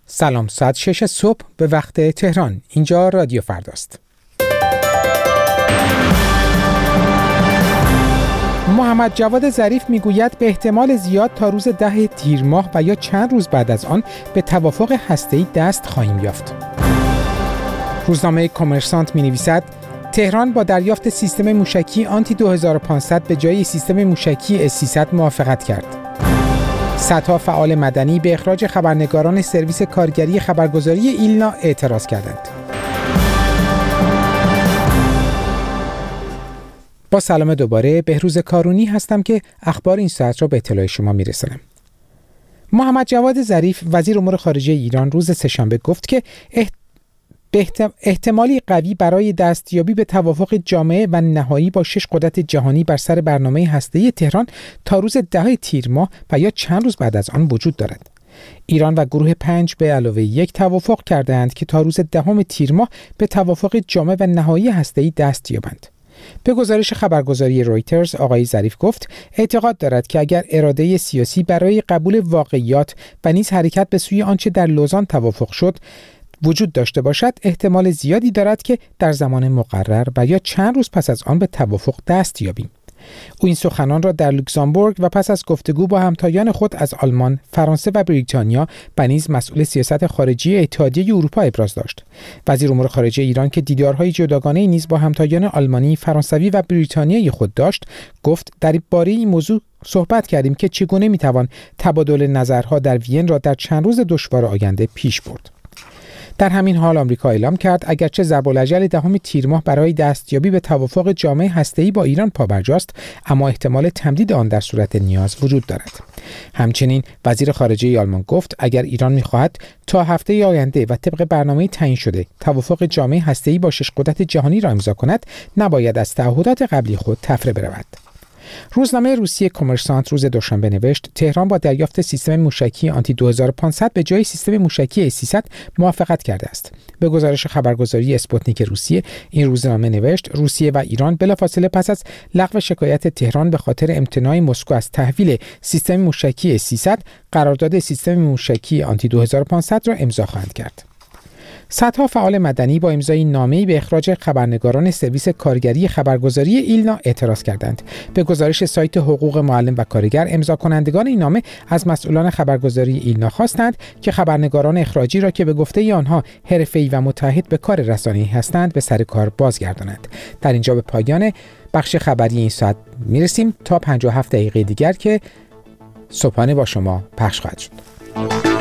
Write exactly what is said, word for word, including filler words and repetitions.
سلام، ساعت شش صبح به وقت تهران. اینجا رادیو فرداست. محمد جواد ظریف میگوید به احتمال زیاد تا روز ده تیر ماه و یا چند روز بعد از آن به توافق هسته‌ای دست خواهیم یافت. روزنامه کامرسانت می‌نویسد تهران با دریافت سیستم موشکی آنتی دو هزار و پانصد به جای سیستم موشکی اس سیصد موافقت کرد. صدها فعال مدنی به اخراج خبرنگاران سرویس کارگری خبرگزاری ایلنا اعتراض کردند. با سلام دوباره، بهروز کارونی هستم که اخبار این ساعت را به اطلاع شما میرسانم. محمد جواد ظریف وزیر امور خارجه ایران روز سه‌شنبه گفت که احت... به احتمالی قوی برای دستیابی به توافق جامع و نهایی با شش قدرت جهانی بر سر برنامه هسته‌ای تهران تا روز ده تیر ماه و یا چند روز بعد از آن وجود دارد. ایران و گروه پنج به علاوه یک توافق کردند که تا روز دهم تیر ماه به توافق جامع و نهایی هسته‌ای دست یابند. به گزارش خبرگزاری رویترز، آقای ظریف گفت اعتقاد دارد که اگر اراده سیاسی برای قبول واقعیات و نیز حرکت به سوی آنچه در لوزان توافق شد وجود داشته باشد، احتمال زیادی دارد که در زمان مقرر و یا چند روز پس از آن به توافق دست یابیم. او این سخنان را در لوکزامبورگ و پس از گفتگو با همتایان خود از آلمان، فرانسه و بریتانیا و نیز مسئول سیاست خارجی اتحادیه اروپا ابراز داشت. وزیر امور خارجه ایران که دیدارهای جداگانه‌ای نیز با همتایان آلمانی، فرانسوی و بریتانیایی خود داشت، گفت در باره این موضوع صحبت کردیم که چگونه میتوان تبادل نظرها در وین را در چند روز دشوار آینده پیش برد. در همین حال آمریکا اعلام کرد اگرچه ضرب الاجل دهم تیر ماه برای دستیابی به توافق جامع هسته‌ای با ایران پابرجاست، اما احتمال تمدید آن در صورت نیاز وجود دارد. همچنین وزیر خارجه آلمان گفت اگر ایران می‌خواهد تا هفته آینده و طبق برنامه تعیین شده توافق جامع هسته‌ای با شش قدرت جهانی را امضا کند، نباید از تعهدات قبلی خود تفره برود. روزنامه روسیه کامرسانت روز دوشنبه نوشت تهران با دریافت سیستم موشکی آنتی دو هزار و پانصد به جای سیستم موشکی اس سیصد موافقت کرده است. به گزارش خبرگزاری اسپوتنیک روسیه، این روزنامه نوشت روسیه و ایران بلافاصله پس از لغو شکایت تهران به خاطر امتناع مسکو از تحویل سیستم موشکی اس سیصد، قرارداد سیستم موشکی آنتی دو هزار و پانصد را امضا خواهند کرد. صدها فعال مدنی با امضای نامه‌ای به اخراج خبرنگاران سرویس کارگری خبرگزاری ایلنا اعتراض کردند. به گزارش سایت حقوق معلم و کارگر، امضا کنندگان این نامه از مسئولان خبرگزاری ایلنا خواستند که خبرنگاران اخراجی را که به گفته آنها حرفه‌ای و متعهد به کار رسانه‌ای هستند به سر کار بازگردانند. در اینجا به پایان بخش خبری این ساعت میرسیم تا پنجاه و هفت دقیقه دیگر که صبحانه با شما پخش خواهد شد.